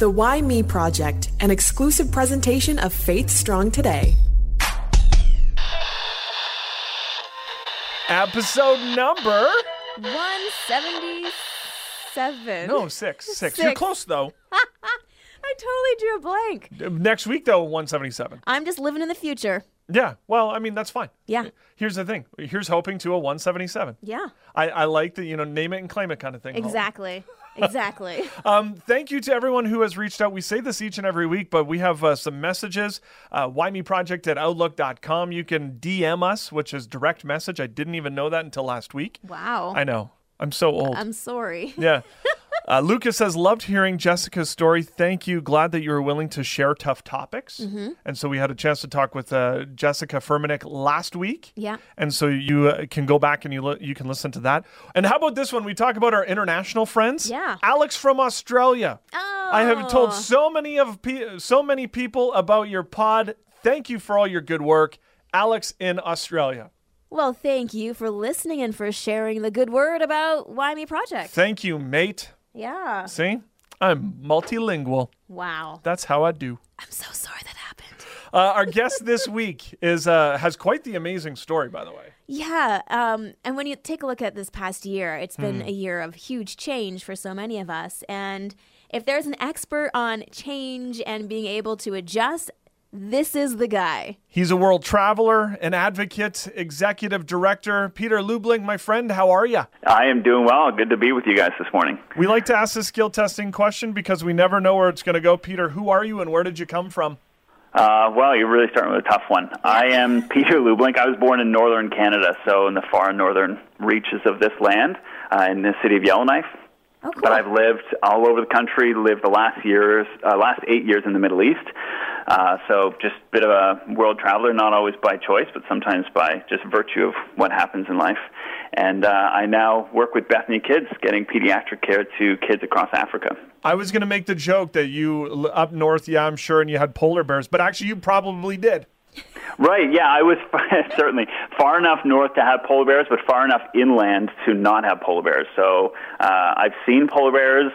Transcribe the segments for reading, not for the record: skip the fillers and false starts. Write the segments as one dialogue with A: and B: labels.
A: The Why Me Project, an exclusive presentation of Faith Strong Today.
B: Episode number
C: 177.
B: No, six. You're close though.
C: I totally drew a blank.
B: Next week though, 177.
C: I'm just living in the future.
B: Yeah, well, I mean, that's fine.
C: Yeah.
B: Here's the thing. Here's hoping to a 177.
C: Yeah.
B: I like the, name it and claim it kind of thing.
C: Exactly. Exactly.
B: Thank you to everyone who has reached out. We say this each and every week, but we have some messages. whymeproject@outlook.com. You can DM us, which is direct message. I didn't even know that until last week.
C: Wow.
B: I know. I'm so old.
C: I'm sorry.
B: Yeah. Lucas says, loved hearing Jessica's story. Thank you. Glad that you were willing to share tough topics. Mm-hmm. And so we had a chance to talk with Jessica Furmanek last week.
C: Yeah.
B: And so you can go back and you can listen to that. And how about this one? We talk about our international friends.
C: Yeah.
B: Alex from Australia.
C: Oh.
B: I have told so many people about your pod. Thank you for all your good work. Alex in Australia.
C: Well, thank you for listening and for sharing the good word about Why Me Project.
B: Thank you, mate.
C: Yeah.
B: See? I'm multilingual.
C: Wow.
B: That's how I do.
C: I'm so sorry that happened.
B: Our guest this week has quite the amazing story, by the way.
C: Yeah. And when you take a look at this past year, it's been a year of huge change for so many of us. And if there's an expert on change and being able to adjust, this is the guy.
B: He's a world traveler, an advocate, executive director. Peter Lublin, my friend, how are you?
D: I am doing well. Good to be with you guys this morning.
B: We like to ask this skill testing question because we never know where it's going to go. Peter, who are you and where did you come from?
D: Well, you're really starting with a tough one. I am Peter Lublin. I was born in northern Canada, so in the far northern reaches of this land, in the city of Yellowknife.
C: Oh, cool.
D: But I've lived all over the country, lived the last 8 years in the Middle East. So just a bit of a world traveler, not always by choice, but sometimes by just virtue of what happens in life. And I now work with Bethany Kids, getting pediatric care to kids across Africa.
B: I was going to make the joke that you, up north, yeah, I'm sure, and you had polar bears, but actually you probably did.
D: Right, yeah, I was certainly far enough north to have polar bears, but far enough inland to not have polar bears. So I've seen polar bears.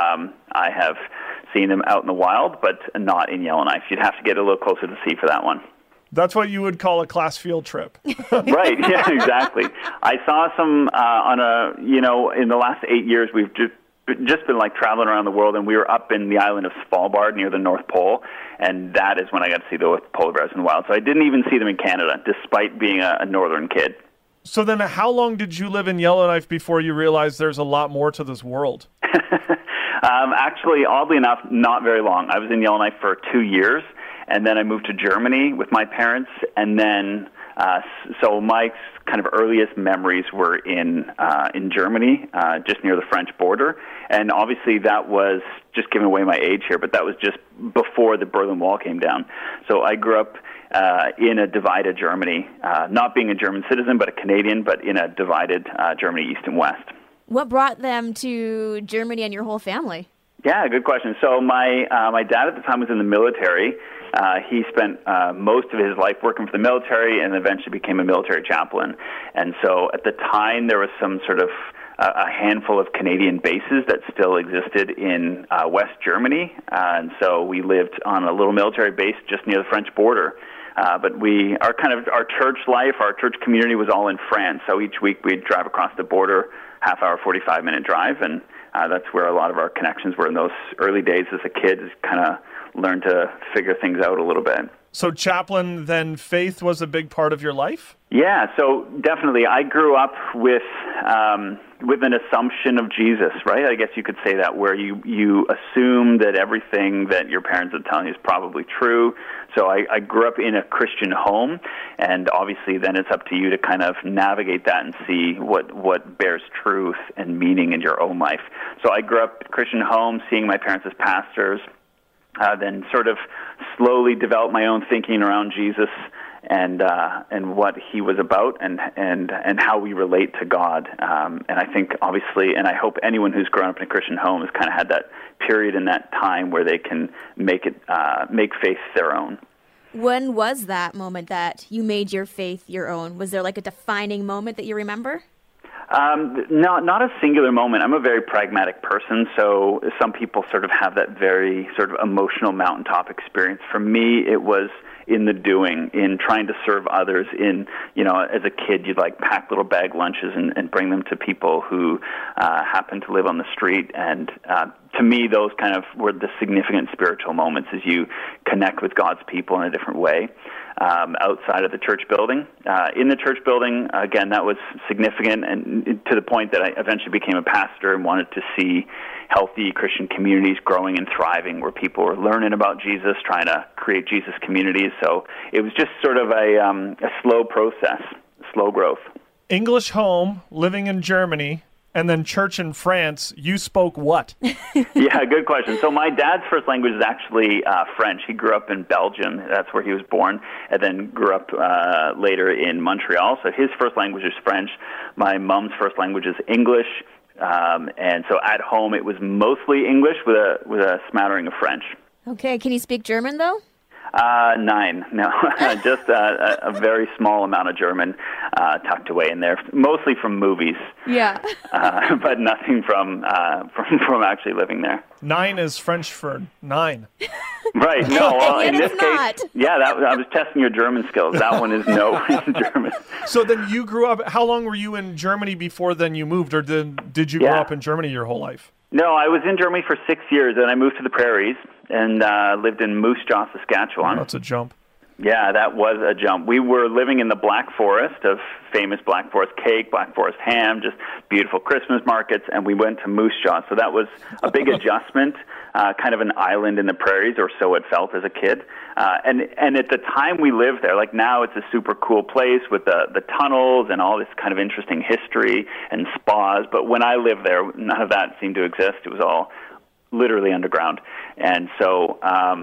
D: I have seen them out in the wild, but not in Yellowknife. You'd have to get a little closer to the sea for that one.
B: That's what you would call a class field trip.
D: Right, yeah, exactly. I saw some in the last 8 years, we've just been like traveling around the world, and we were up in the island of Svalbard near the North Pole, and that is when I got to see the polar bears in the wild. So I didn't even see them in Canada, despite being a northern kid.
B: So then how long did you live in Yellowknife before you realized there's a lot more to this world?
D: Actually, oddly enough, not very long. I was in Yellowknife for 2 years, and then I moved to Germany with my parents, and then so my kind of earliest memories were in Germany, just near the French border. And obviously that was, just giving away my age here, but that was just before the Berlin Wall came down. So I grew up in a divided Germany, not being a German citizen, but a Canadian, but in a divided Germany, east and west.
C: What brought them to Germany and your whole family?
D: Yeah, good question. So my dad at the time was in the military. He spent most of his life working for the military and eventually became a military chaplain. And so at the time, there was some sort of a handful of Canadian bases that still existed in West Germany. And so we lived on a little military base just near the French border. But our church life, our church community was all in France. So each week we'd drive across the border, half-hour, 45-minute drive, and that's where a lot of our connections were in those early days as a kid, kind of learned to figure things out a little bit.
B: So chaplain, then faith was a big part of your life?
D: Yeah, so definitely. I grew up with an assumption of Jesus, right? I guess you could say that, where you assume that everything that your parents are telling you is probably true. So I grew up in a Christian home, and obviously then it's up to you to kind of navigate that and see what bears truth and meaning in your own life. So I grew up in a Christian home, seeing my parents as pastors, then sort of slowly developed my own thinking around Jesus and what he was about and how we relate to God. And I think, obviously, and I hope anyone who's grown up in a Christian home has kind of had that period in that time where they can make faith their own.
C: When was that moment that you made your faith your own? Was there like a defining moment that you remember?
D: Not a singular moment. I'm a very pragmatic person, so some people sort of have that very sort of emotional mountaintop experience. For me, it was in the doing, in trying to serve others. As a kid, you'd like pack little bag lunches and bring them to people who happen to live on the street. And to me, those kind of were the significant spiritual moments as you connect with God's people in a different way. Outside of the church building. In the church building, again, that was significant, and to the point that I eventually became a pastor and wanted to see healthy Christian communities growing and thriving where people were learning about Jesus, trying to create Jesus communities. So it was just sort of a slow process, slow growth.
B: English home, living in Germany, and then church in France. You spoke what?
D: Yeah, good question. So my dad's first language is actually French. He grew up in Belgium. That's where he was born, and then grew up later in Montreal. So his first language is French. My mom's first language is English. And so at home it was mostly English with a smattering of French.
C: Okay, can you speak German, though?
D: 9. No, just a very small amount of German tucked away in there, mostly from movies.
C: Yeah.
D: But nothing from actually living there.
B: 9 is French for 9.
D: Right. No. Well, in this
C: not.
D: case, yeah. I was testing your German skills. That one is no in German.
B: So then you grew up. How long were you in Germany before then you moved, or did you grow up in Germany your whole life?
D: No, I was in Germany for 6 years, and I moved to the prairies and lived in Moose Jaw, Saskatchewan.
B: That's a jump.
D: Yeah, that was a jump. We were living in the Black Forest of famous Black Forest cake, Black Forest ham, just beautiful Christmas markets, and we went to Moose Jaw. So that was a big adjustment, kind of an island in the prairies, or so it felt as a kid. And at the time we lived there, like now it's a super cool place with the tunnels and all this kind of interesting history and spas. But when I lived there, none of that seemed to exist. It was all literally underground. And so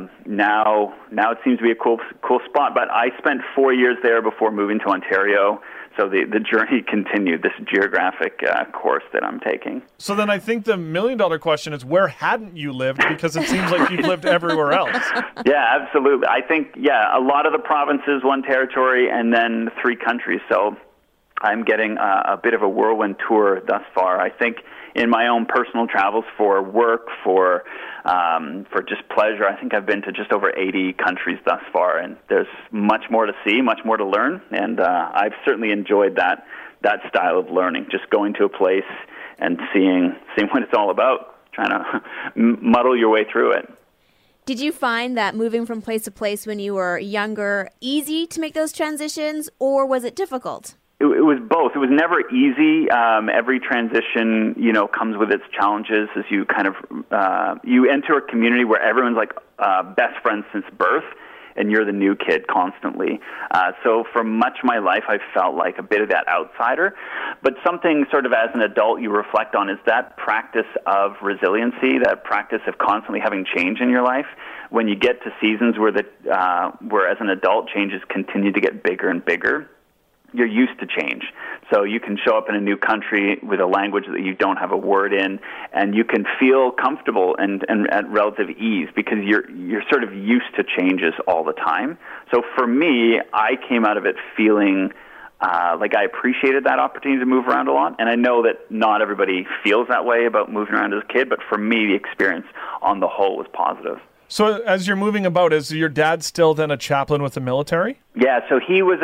D: now it seems to be a cool spot. But I spent 4 years there before moving to Ontario. So the journey continued, this geographic course that I'm taking.
B: So then I think the $1 million question is, where hadn't you lived? Because it seems like you've lived everywhere else.
D: Yeah, absolutely. I think, a lot of the provinces, one territory, and then 3 countries. So I'm getting a bit of a whirlwind tour thus far. I think in my own personal travels for work, for just pleasure, I think I've been to just over 80 countries thus far, and there's much more to see, much more to learn, and I've certainly enjoyed that style of learning, just going to a place and seeing what it's all about, trying to muddle your way through it.
C: Did you find that moving from place to place when you were younger easy to make those transitions, or was it difficult?
D: It was both. It was never easy. Every transition, comes with its challenges as you kind of, you enter a community where everyone's like best friends since birth, and you're the new kid constantly. So for much of my life, I felt like a bit of that outsider. But something sort of as an adult you reflect on is that practice of resiliency, that practice of constantly having change in your life. When you get to seasons where as an adult changes continue to get bigger and bigger, you're used to change. So you can show up in a new country with a language that you don't have a word in, and you can feel comfortable and at relative ease because you're sort of used to changes all the time. So for me, I came out of it feeling like I appreciated that opportunity to move around a lot. And I know that not everybody feels that way about moving around as a kid, but for me, the experience on the whole was positive.
B: So as you're moving about, is your dad still then a chaplain with the military?
D: Yeah, so he was a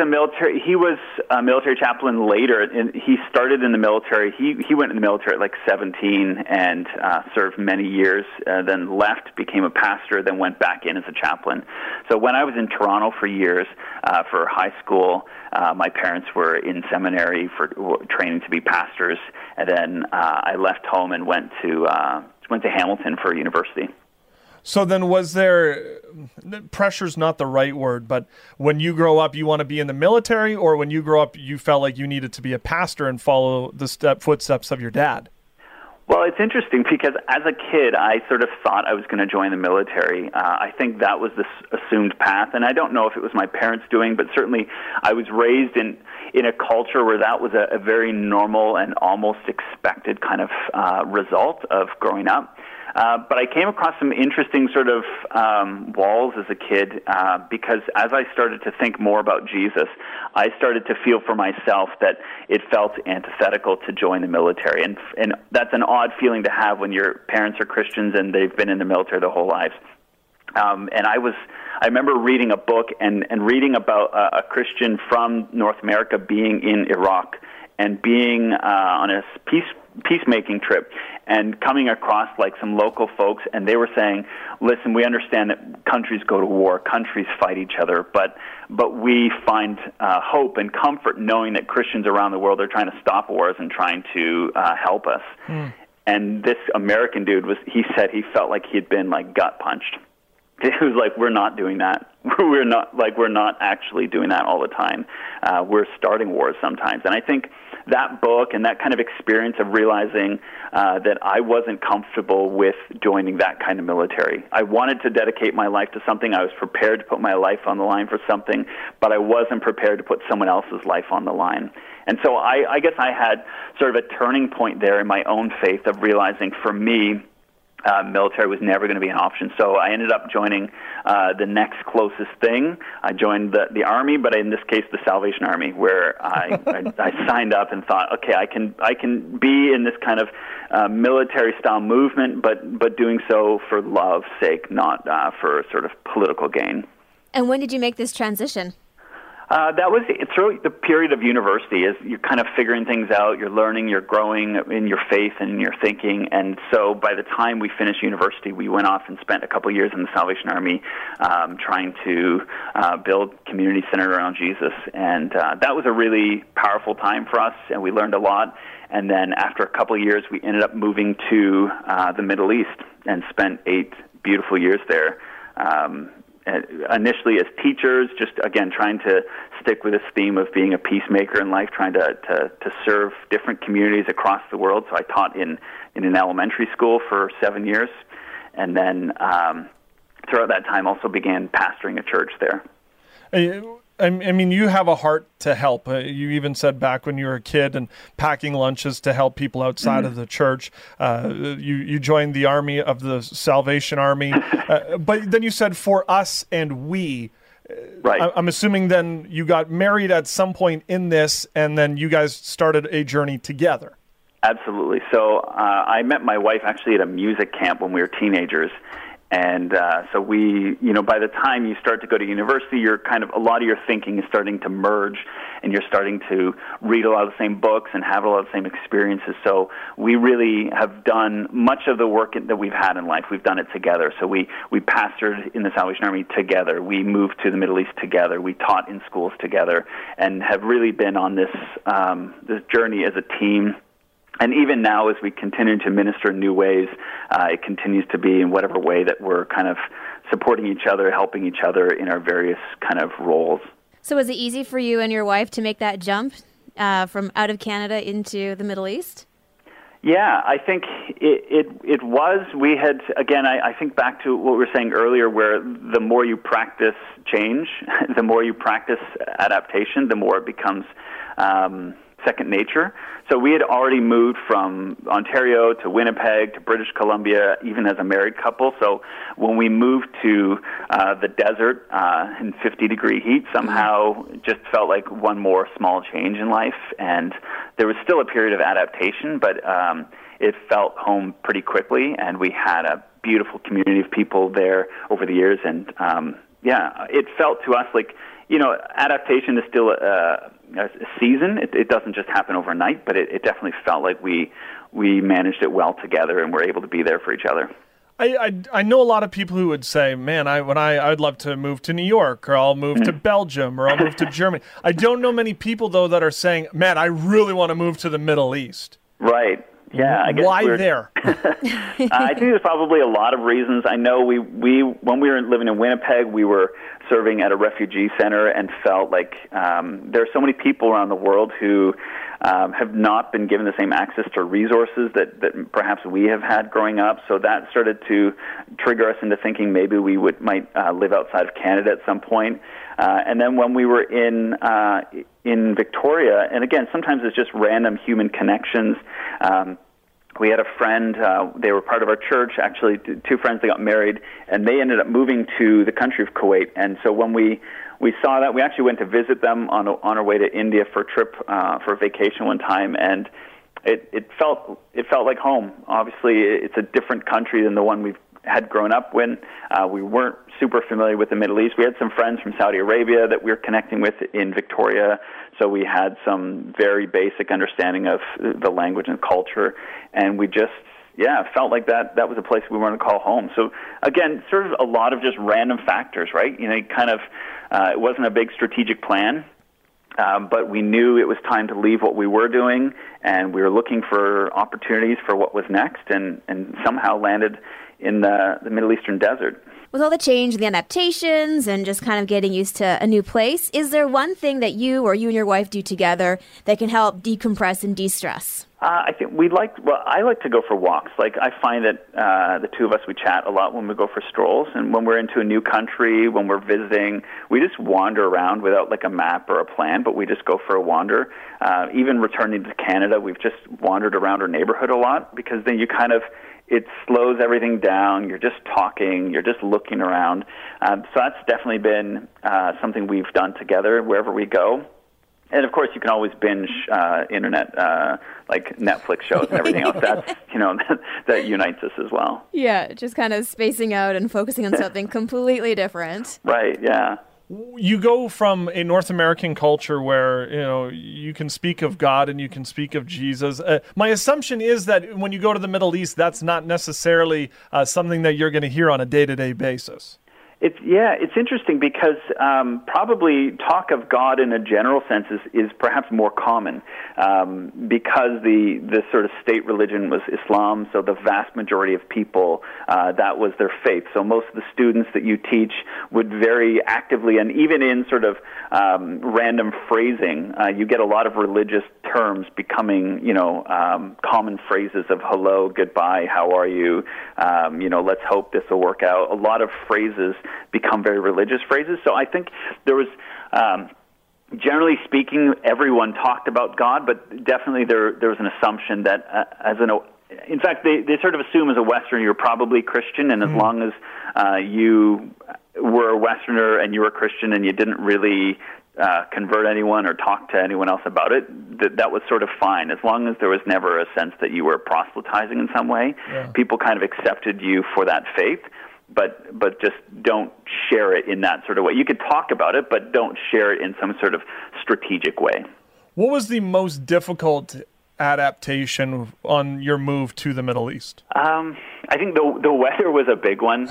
D: military chaplain later, and he started in the military. He went in the military at like 17 and served many years, then left, became a pastor, then went back in as a chaplain. So when I was in Toronto for years for high school, my parents were in seminary for training to be pastors, and then I left home and went to Hamilton for university.
B: So then was there, pressure's not the right word, but when you grow up, you want to be in the military, or when you grow up, you felt like you needed to be a pastor and follow the footsteps of your dad?
D: Well, it's interesting because as a kid, I sort of thought I was going to join the military. I think that was this assumed path, and I don't know if it was my parents doing, but certainly I was raised in a culture where that was a very normal and almost expected kind of result of growing up. But I came across some interesting sort of walls as a kid because as I started to think more about Jesus, I started to feel for myself that it felt antithetical to join the military. And that's an odd feeling to have when your parents are Christians and they've been in the military their whole lives. And I remember reading a book and reading about a Christian from North America being in Iraq and being on a peacemaking trip and coming across like some local folks, and they were saying, listen, we understand that countries go to war, countries fight each other, but we find hope and comfort knowing that Christians around the world are trying to stop wars and trying to help us. And this American dude he said he felt like he had been like gut punched. It was like, we're not doing that. We're not actually doing that all the time. We're starting wars sometimes. And I think that book and that kind of experience of realizing that I wasn't comfortable with joining that kind of military. I wanted to dedicate my life to something. I was prepared to put my life on the line for something, but I wasn't prepared to put someone else's life on the line. And so I guess I had sort of a turning point there in my own faith of realizing for me, military was never going to be an option. So I ended up joining the next closest thing. I joined the Army, but in this case, the Salvation Army, where I signed up and thought, okay, I can be in this kind of military-style movement, but doing so for love's sake, not for sort of political gain.
C: And when did you make this transition?
D: That was through the period of university as you're kind of figuring things out, you're learning, you're growing in your faith and in your thinking. And so by the time we finished university, we went off and spent a couple of years in the Salvation Army trying to build community centered around Jesus. And that was a really powerful time for us, and we learned a lot. And then after a couple of years, we ended up moving to the Middle East and spent 8 beautiful years there. Initially as teachers, just again trying to stick with this theme of being a peacemaker in life, trying to serve different communities across the world. So I taught in an elementary school for 7 years, and then throughout that time also began pastoring a church there.
B: I mean, you have a heart to help. You even said back when you were a kid and packing lunches to help people outside of the church. You joined the army of the Salvation Army. But then you said for us and we. Right. I'm assuming then you got married at some point in this, and then you guys started a journey together.
D: Absolutely. So I met my wife actually at a music camp when we were teenagers. And so we, by the time you start to go to university, you're a lot of your thinking is starting to merge, and you're starting to read a lot of the same books and have a lot of the same experiences. So we really have done much of the work that we've had in life. We've done it together. So we pastored in the Salvation Army together. We moved to the Middle East together. We taught in schools together, and have really been on this journey as a team. And even now, as we continue to minister in new ways, it continues to be in whatever way that we're kind of supporting each other, helping each other in our various kind of roles.
C: So was it easy for you and your wife to make that jump from out of Canada into the Middle East?
D: Yeah, I think it was. We had, again, I think back to what we were saying earlier, where the more you practice change, the more you practice adaptation, the more it becomes second nature. So we had already moved from Ontario to Winnipeg to British Columbia, even as a married couple. So when we moved to the desert in 50-degree heat, somehow it just felt like one more small change in life. And there was still a period of adaptation, but it felt home pretty quickly. And we had a beautiful community of people there over the years. And it felt to us like, adaptation is still a season. It doesn't just happen overnight, but it definitely felt like we managed it well together and were able to be there for each other.
B: I know a lot of people who would say, man, I'd love to move to New York, or I'll move to Belgium, or I'll move to Germany. I don't know many people, though, that are saying, man, I really want to move to the Middle East.
D: Right. Yeah, I guess
B: why there?
D: I think there's probably a lot of reasons. I know we when we were living in Winnipeg, we were serving at a refugee center and felt like there are so many people around the world who have not been given the same access to resources that perhaps we have had growing up. So that started to trigger us into thinking maybe we might live outside of Canada at some point. And then when we were in Victoria, and again, sometimes it's just random human connections. we had a friend, they were part of our church, actually, two friends that got married, and they ended up moving to the country of Kuwait. And so when we saw that, we actually went to visit them on our way to India for a trip, for a vacation one time, and it felt like home. Obviously, it's a different country than the one we've had grown up when. We weren't super familiar with the Middle East. We had some friends from Saudi Arabia that we were connecting with in Victoria, so we had some very basic understanding of the language and culture, and we just, felt like that was a place we wanted to call home. So again, sort of a lot of just random factors, right? Kind of, it wasn't a big strategic plan, but we knew it was time to leave what we were doing, and we were looking for opportunities for what was next, and somehow landed in the Middle Eastern desert.
C: With all the change, the adaptations, and just kind of getting used to a new place, is there one thing that you or you and your wife do together that can help decompress and de-stress?
D: I think I like to go for walks. Like, I find that the two of us, we chat a lot when we go for strolls, and when we're into a new country, when we're visiting, we just wander around without like a map or a plan, but we just go for a wander. Even returning to Canada, we've just wandered around our neighborhood a lot, because then it slows everything down. You're just talking. You're just looking around. So that's definitely been something we've done together wherever we go. And of course, you can always binge internet, like Netflix shows and everything else. That's, that unites us as well.
C: Yeah, just kind of spacing out and focusing on something completely different.
D: Right, yeah.
B: You go from a North American culture where, you can speak of God and you can speak of Jesus. My assumption is that when you go to the Middle East, that's not necessarily something that you're going to hear on a day-to-day basis.
D: It's interesting because probably talk of God in a general sense is perhaps more common because the sort of state religion was Islam, so the vast majority of people, that was their faith. So most of the students that you teach would very actively, and even in sort of random phrasing, you get a lot of religious terms becoming, common phrases of hello, goodbye, how are you, let's hope this will work out. A lot of phrases become very religious phrases. So I think there was, generally speaking, everyone talked about God, but definitely there was an assumption that in fact, they sort of assume as a Westerner you're probably Christian, and as long as you were a Westerner and you were a Christian and you didn't really convert anyone or talk to anyone else about it, that was sort of fine. As long as there was never a sense that you were proselytizing in some way, people kind of accepted you for that faith. But just don't share it in that sort of way. You could talk about it, but don't share it in some sort of strategic way.
B: What was the most difficult adaptation on your move to the Middle East? I
D: think the weather was a big one.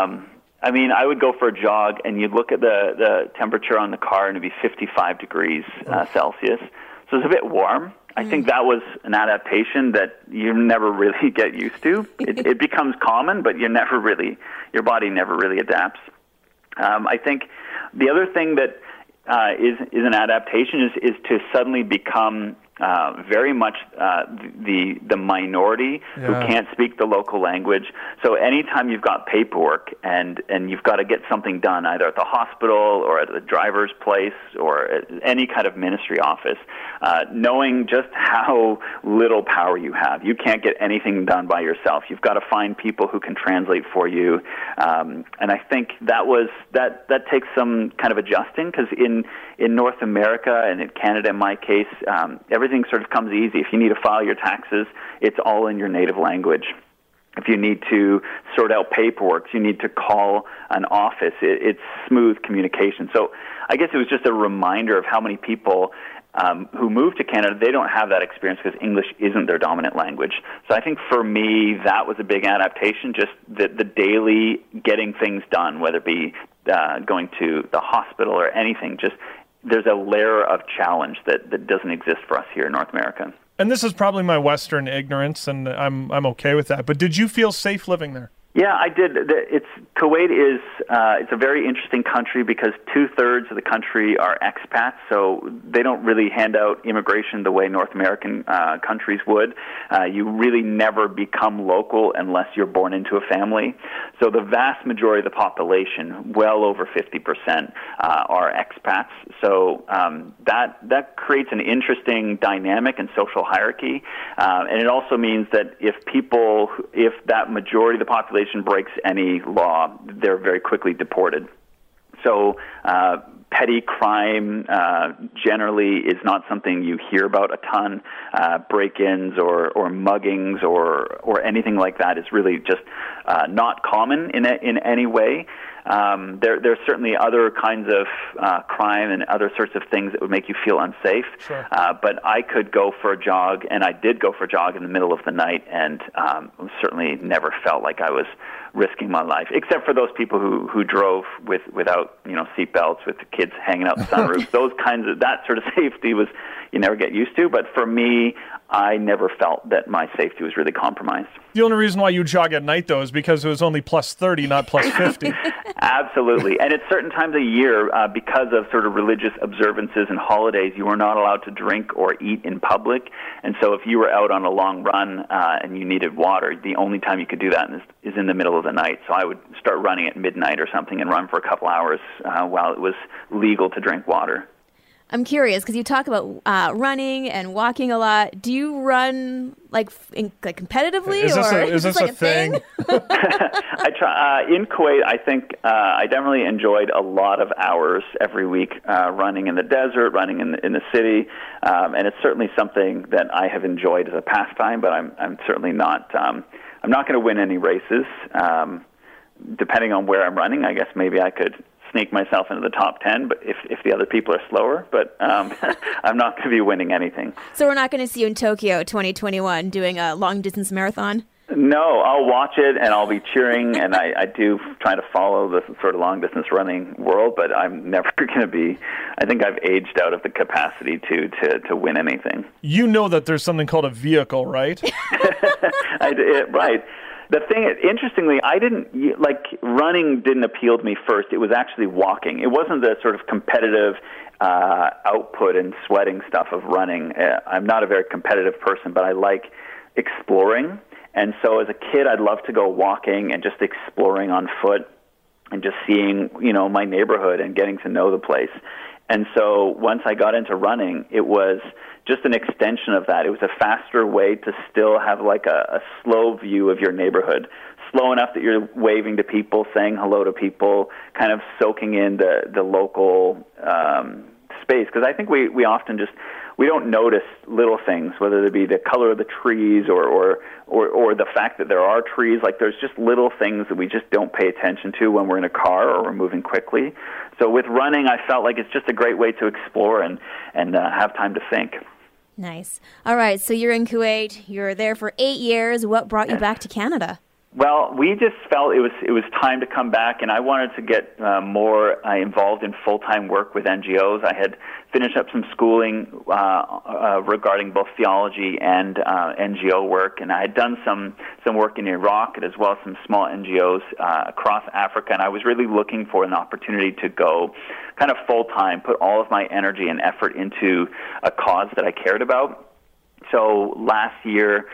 D: I would go for a jog, and you'd look at the temperature on the car, and it'd be 55 degrees Celsius. So it's a bit warm. I think that was an adaptation that you never really get used to. It becomes common, but your body never really adapts. I think the other thing that is an adaptation is to suddenly become very much the minority who can't speak the local language. So anytime you've got paperwork and you've got to get something done, either at the hospital or at the driver's place or at any kind of ministry office, knowing just how little power you have. You can't get anything done by yourself. You've got to find people who can translate for you. And I think that takes some kind of adjusting, because in North America and in Canada, in my case, everything sort of comes easy. If you need to file your taxes, it's all in your native language. If you need to sort out paperwork, you need to call an office. It's smooth communication. So I guess it was just a reminder of how many people who move to Canada, they don't have that experience because English isn't their dominant language. So I think for me, that was a big adaptation, just the daily getting things done, whether it be going to the hospital or anything. Just there's a layer of challenge that doesn't exist for us here in North America.
B: And this is probably my Western ignorance, and I'm okay with that. But did you feel safe living there?
D: Yeah, I did. Kuwait is it's a very interesting country because 2/3 of the country are expats, so they don't really hand out immigration the way North American countries would. You really never become local unless you're born into a family. So the vast majority of the population, well over 50%, are expats. So that creates an interesting dynamic and social hierarchy, and it also means that if that majority of the population breaks any law, they're very quickly deported. So petty crime generally is not something you hear about a ton. Break-ins or muggings or anything like that is really just not common in any way. There's certainly other kinds of crime and other sorts of things that would make you feel unsafe.
B: Sure.
D: But I could go for a jog, and I did go for a jog in the middle of the night, and certainly never felt like I was risking my life, except for those people who drove without seatbelts, with the kids hanging out the sunroof. That sort of safety was you never get used to. But for me, I never felt that my safety was really compromised.
B: The only reason why you jog at night, though, is because it was only plus 30, not plus 50.
D: Absolutely. And at certain times of year, because of sort of religious observances and holidays, you were not allowed to drink or eat in public. And so if you were out on a long run and you needed water, the only time you could do that is in the middle of the night. So I would start running at midnight or something and run for a couple hours while it was legal to drink water.
C: I'm curious because you talk about running and walking a lot. Do you run like competitively,
B: is this
C: like
B: a thing?
D: I try in Kuwait. I think I definitely enjoyed a lot of hours every week running in the desert, running in the city, and it's certainly something that I have enjoyed as a pastime. But I'm certainly not. I'm not going to win any races. Depending on where I'm running, I guess maybe I could sneak myself into the top 10, but if the other people are slower, but I'm not going to be winning anything.
C: So we're not going to see you in Tokyo 2021 doing a long-distance marathon?
D: No, I'll watch it, and I'll be cheering, and I do try to follow the sort of long-distance running world, but I'm never going to be, I think I've aged out of the capacity to win anything.
B: You know that there's something called a vehicle, right?
D: Right. The thing, interestingly, running didn't appeal to me first. It was actually walking. It wasn't the sort of competitive output and sweating stuff of running. I'm not a very competitive person, but I like exploring. And so as a kid, I'd love to go walking and just exploring on foot and just seeing, my neighborhood and getting to know the place. And so once I got into running, it was just an extension of that. It was a faster way to still have like a slow view of your neighborhood, slow enough that you're waving to people, saying hello to people, kind of soaking in the local space. Because I think we often we don't notice little things, whether it be the color of the trees or the fact that there are trees. Like there's just little things that we just don't pay attention to when we're in a car or we're moving quickly. So with running, I felt like it's just a great way to explore and have time to think.
C: Nice. All right, so you're in Kuwait. You're there for 8 years. What brought you back to Canada?
D: Well, we just felt it was time to come back, and I wanted to get more involved in full-time work with NGOs. I had finished up some schooling regarding both theology and NGO work, and I had done some work in Iraq as well as some small NGOs across Africa, and I was really looking for an opportunity to go kind of full-time, put all of my energy and effort into a cause that I cared about. So last year,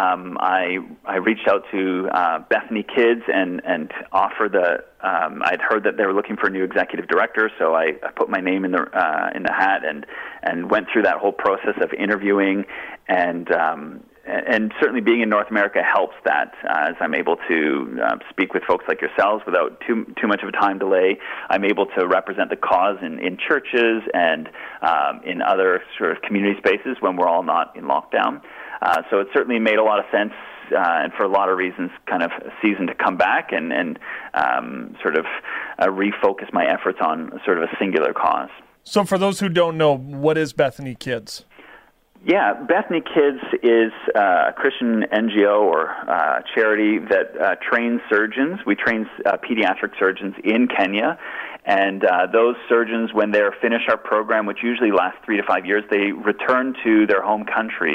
D: I reached out to Bethany Kids and offered I'd heard that they were looking for a new executive director, so I put my name in the hat and went through that whole process of interviewing and certainly being in North America helps that as I'm able to speak with folks like yourselves without too much of a time delay. I'm able to represent the cause in churches and in other sort of community spaces when we're all not in lockdown. So it certainly made a lot of sense, and for a lot of reasons, kind of a season to come back and sort of refocus my efforts on sort of a singular cause.
B: So for those who don't know, what is Bethany Kids?
D: Yeah, Bethany Kids is a Christian NGO or charity that trains surgeons. We train pediatric surgeons in Kenya. And those surgeons, when they're finished our program, which usually lasts 3 to 5 years, they return to their home countries.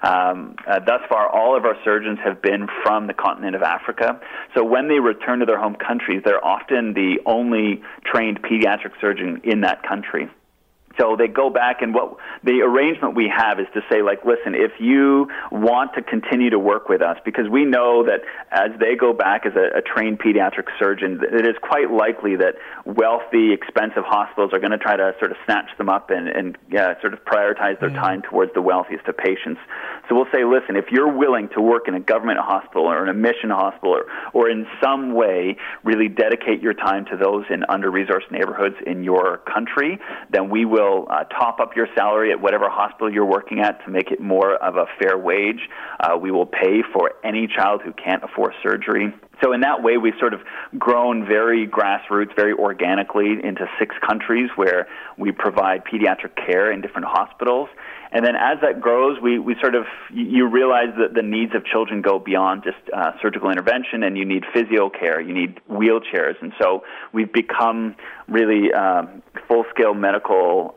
D: Thus far, all of our surgeons have been from the continent of Africa. So when they return to their home countries, they're often the only trained pediatric surgeon in that country. So they go back, and what the arrangement we have is to say, like, listen, if you want to continue to work with us, because we know that as they go back as a trained pediatric surgeon, it is quite likely that wealthy, expensive hospitals are going to try to sort of snatch them up and sort of prioritize their time towards the wealthiest of patients. So we'll say, listen, if you're willing to work in a government hospital or in a mission hospital or in some way really dedicate your time to those in under-resourced neighborhoods in your country, then we will top up your salary at whatever hospital you're working at to make it more of a fair wage. We will pay for any child who can't afford surgery. So in that way, we've sort of grown very grassroots, very organically into 6 countries where we provide pediatric care in different hospitals. And then as that grows, we sort of, you realize that the needs of children go beyond just surgical intervention, and you need physio care, you need wheelchairs. And so we've become really full-scale medical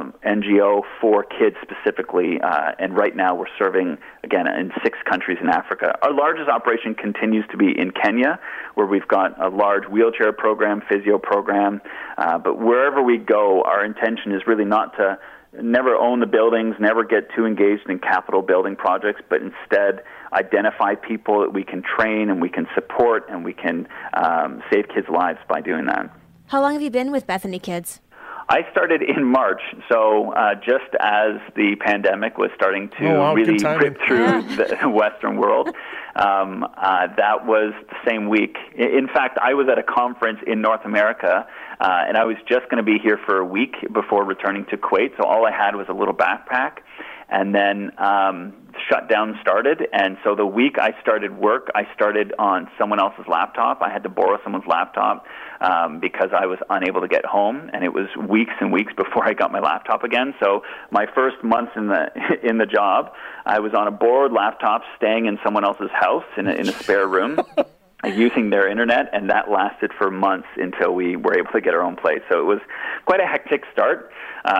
D: NGO for kids specifically. And right now we're serving, again, in 6 countries in Africa. Our largest operation continues to be in Kenya, where we've got a large wheelchair program, physio program. But wherever we go, our intention is really not to never own the buildings, never get too engaged in capital building projects, but instead identify people that we can train and we can support and we can save kids' lives by doing that.
C: How long have you been with Bethany Kids?
D: I started in March, so just as the pandemic was starting to really rip through the Western world. That was the same week. In fact, I was at a conference in North America, and I was just going to be here for a week before returning to Kuwait, so all I had was a little backpack. And then shutdown started, and so the week I started work, I started on someone else's laptop. I had to borrow someone's laptop because I was unable to get home, and it was weeks and weeks before I got my laptop again. So my first months in the job, I was on a borrowed laptop, staying in someone else's house in a spare room. Using their internet, and that lasted for months until we were able to get our own place. So it was quite a hectic start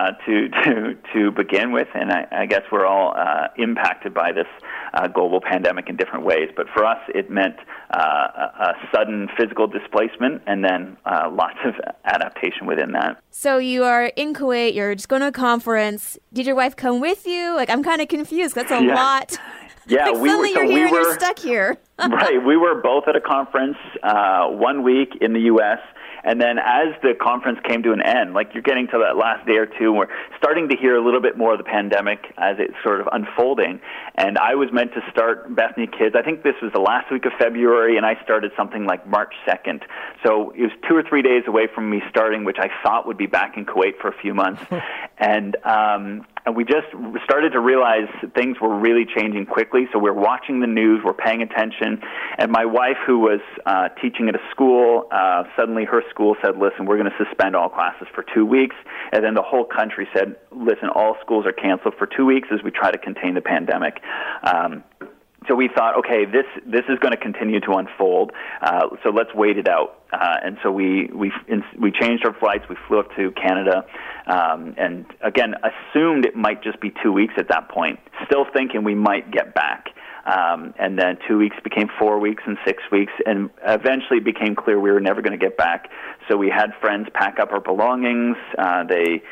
D: to begin with, and I guess we're all impacted by this global pandemic in different ways. But for us, it meant a sudden physical displacement and then lots of adaptation within that.
C: So you are in Kuwait, you're just going to a conference. Did your wife come with you? Like, I'm kind of confused. That's a lot.
D: Yeah,
C: like suddenly you're here and you're stuck here.
D: Right. We were both at a conference 1 week in the U.S., and then as the conference came to an end, like you're getting to that last day or two, we're starting to hear a little bit more of the pandemic as it's sort of unfolding. And I was meant to start Bethany Kids, I think this was the last week of February, and I started something like March 2nd. So it was 2 or 3 days away from me starting, which I thought would be back in Kuwait for a few months. And we just started to realize things were really changing quickly. So we're watching the news, we're paying attention. And my wife, who was teaching at a school, suddenly her school said, listen, we're going to suspend all classes for 2 weeks. And then the whole country said, listen, all schools are canceled for 2 weeks as we try to contain the pandemic. So we thought, okay, this is going to continue to unfold. So let's wait it out. And so we changed our flights. We flew up to Canada, and again assumed it might just be 2 weeks at that point. Still thinking we might get back. And then 2 weeks became 4 weeks and 6 weeks, and eventually it became clear we were never going to get back. So we had friends pack up our belongings. They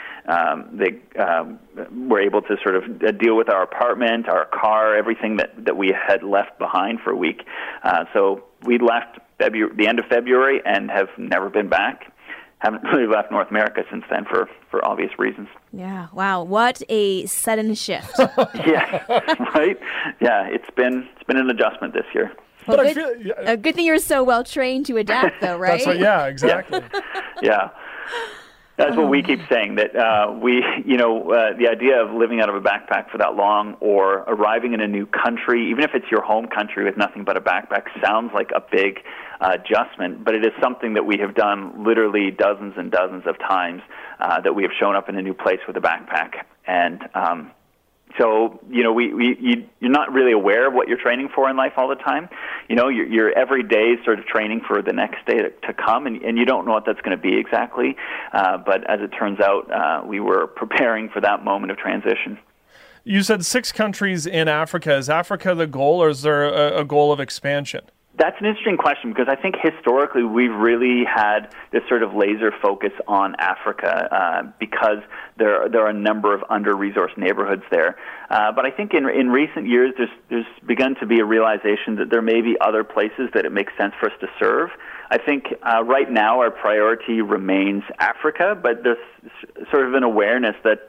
D: were able to sort of deal with our apartment, our car, everything that we had left behind for a week. So we left the end of February and have never been back. Haven't really left North America since then for obvious reasons.
C: Yeah. Wow. What a sudden shift.
D: Yeah. Right. Yeah. It's been an adjustment this year.
C: Well, a good thing you're so well trained to adapt, though, right?
B: That's what, yeah, exactly.
D: Yeah. That's what we keep saying, that the idea of living out of a backpack for that long or arriving in a new country, even if it's your home country with nothing but a backpack, sounds like a big adjustment, but it is something that we have done literally dozens and dozens of times, that we have shown up in a new place with a backpack. And So, you're not really aware of what you're training for in life all the time. You're every day sort of training for the next day to come, and you don't know what that's going to be exactly. But as it turns out, we were preparing for that moment of transition.
B: You said 6 countries in Africa. Is Africa the goal, or is there a goal of expansion?
D: That's an interesting question, because I think historically we've really had this sort of laser focus on Africa because there are a number of under-resourced neighborhoods there. But I think in recent years there's begun to be a realization that there may be other places that it makes sense for us to serve. I think right now our priority remains Africa, but there's sort of an awareness that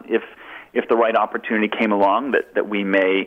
D: if the right opportunity came along, that we may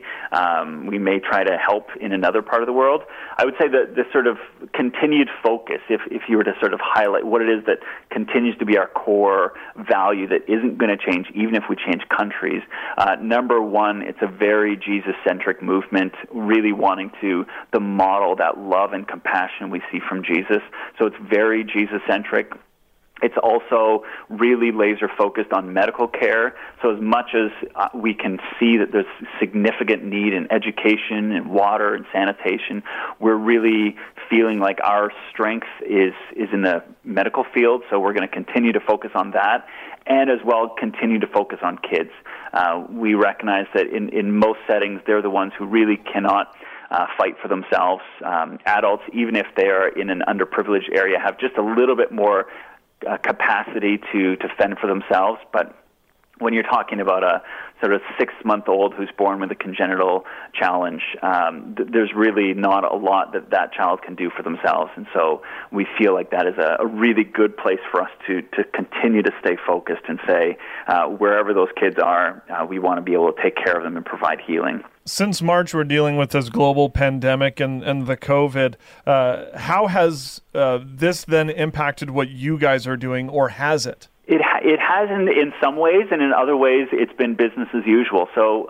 D: try to help in another part of the world. I would say that this sort of continued focus, if you were to sort of highlight what it is that continues to be our core value that isn't going to change even if we change countries. Number one, it's a very Jesus-centric movement, really wanting to model that love and compassion we see from Jesus. So it's very Jesus-centric. It's also really laser focused on medical care. So as much as we can see that there's significant need in education and water and sanitation, we're really feeling like our strength is in the medical field. So we're going to continue to focus on that, and as well continue to focus on kids. We recognize that in most settings, they're the ones who really cannot fight for themselves. Adults, even if they are in an underprivileged area, have just a little bit more capacity to fend for themselves. But when you're talking about a sort of 6-month-old who's born with a congenital challenge, there's really not a lot that child can do for themselves. And so we feel like that is a really good place for us to continue to stay focused and say, wherever those kids are, we want to be able to take care of them and provide healing.
B: Since March, we're dealing with this global pandemic and the COVID. How has this then impacted what you guys are doing, or has it?
D: It has in some ways, and in other ways it's been business as usual. So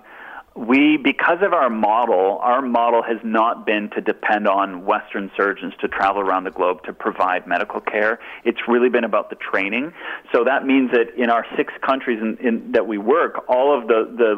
D: because of our model has not been to depend on Western surgeons to travel around the globe to provide medical care. It's really been about the training. So that means that in our 6 countries that we work, all of the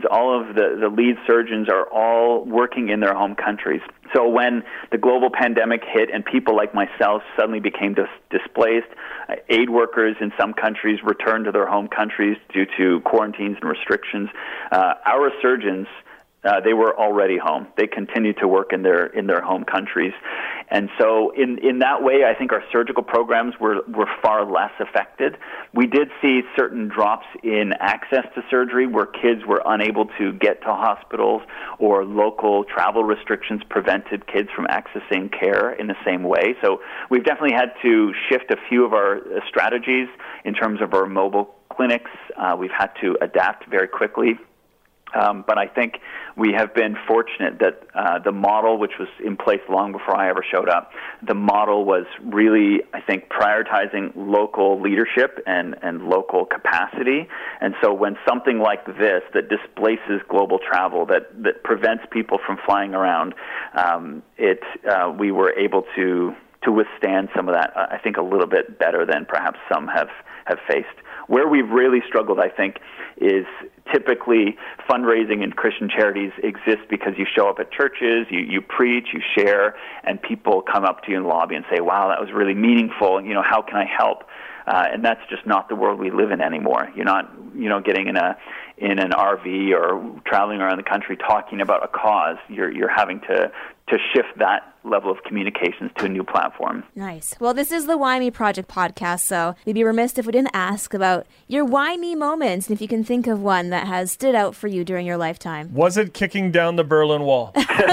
D: lead surgeons are all working in their home countries. So when the global pandemic hit and people like myself suddenly became displaced, aid workers in some countries returned to their home countries due to quarantines and restrictions. Our surgeons, they were already home. They continued to work in their home countries. And so in that way, I think our surgical programs were far less affected. We did see certain drops in access to surgery where kids were unable to get to hospitals, or local travel restrictions prevented kids from accessing care in the same way. So we've definitely had to shift a few of our strategies in terms of our mobile clinics. We've had to adapt very quickly. But I think we have been fortunate that the model, which was in place long before I ever showed up, the model was really, I think, prioritizing local leadership and local capacity. And so when something like this that displaces global travel, that prevents people from flying around, we were able to withstand some of that, I think, a little bit better than perhaps some have faced. Where we've really struggled, I think, is typically fundraising and Christian charities exist because you show up at churches, you preach, you share, and people come up to you in the lobby and say, wow, that was really meaningful, how can I help? And that's just not the world we live in anymore. You're not, getting in an RV or traveling around the country talking about a cause. You're having to shift that level of communications to a new platform.
C: Nice. Well, this is the Why Me Project podcast, so we'd be remiss if we didn't ask about your Why Me moments, and if you can think of one that has stood out for you during your lifetime.
B: Was it kicking down the Berlin Wall?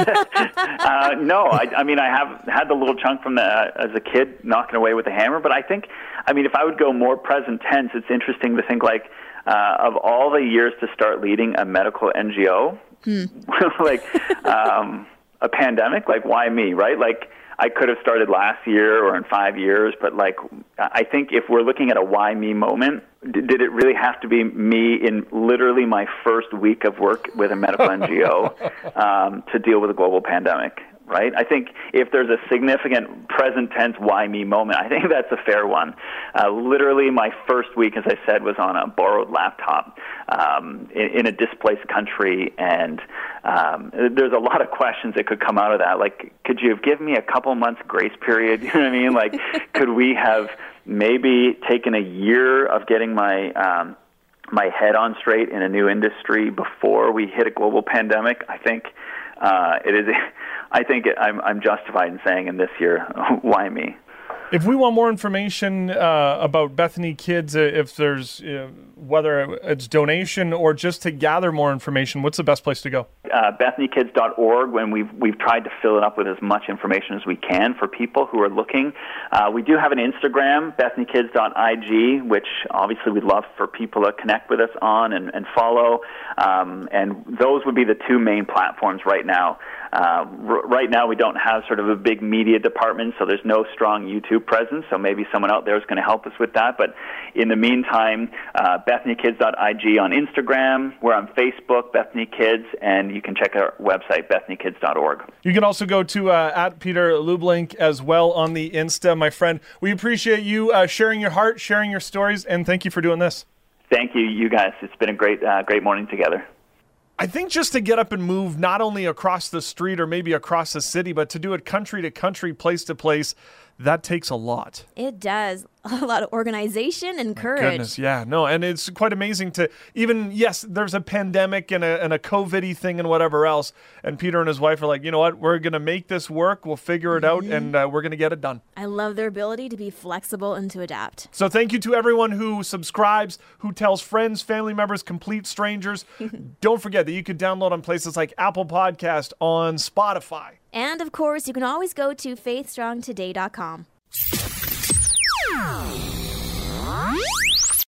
D: No. I have had the little chunk from as a kid knocking away with a hammer, but I think, if I would go more present tense, it's interesting to think of all the years to start leading a medical NGO, a pandemic, why me, right? I could have started last year or in 5 years, but I think if we're looking at a why me moment, did it really have to be me in literally my first week of work with a medical NGO to deal with a global pandemic? right? I think if there's a significant present tense why me moment, I think that's a fair one. Literally, my first week, as I said, was on a borrowed laptop in a displaced country, and there's a lot of questions that could come out of that. Like, could you have given me a couple months grace period? You know what I mean? Like, could we have maybe taken a year of getting my my head on straight in a new industry before we hit a global pandemic? I think it is. I think I'm justified in saying in this year, why me?
B: If we want more information about Bethany Kids, if there's whether it's donation or just to gather more information, what's the best place to go?
D: BethanyKids.org. When we've tried to fill it up with as much information as we can for people who are looking. We do have an Instagram, BethanyKids.ig, which obviously we'd love for people to connect with us on and follow. And those would be the two main platforms right now. Right now we don't have sort of a big media department, so there's no strong YouTube presence, so maybe someone out there is going to help us with that. But in the meantime, BethanyKids.ig on Instagram, we're on Facebook, Bethany Kids, and you can check our website, BethanyKids.org.
B: You can also go to at Peter Lublink as well on the Insta, my friend. We appreciate you sharing your heart, sharing your stories, and thank you for doing this.
D: Thank you, you guys. It's been a great morning together.
B: I think just to get up and move not only across the street or maybe across the city, but to do it country to country, place to place, that takes a lot.
C: It does. A lot of organization and courage.
B: Goodness, yeah. No, and it's quite amazing to even, yes, there's a pandemic and a COVID-y thing and whatever else. And Peter and his wife are like, you know what? We're going to make this work. We'll figure it out and we're going to get it done.
C: I love their ability to be flexible and to adapt.
B: So thank you to everyone who subscribes, who tells friends, family members, complete strangers. Don't forget that you can download on places like Apple Podcast, on Spotify.
C: And, of course, you can always go to faithstrongtoday.com.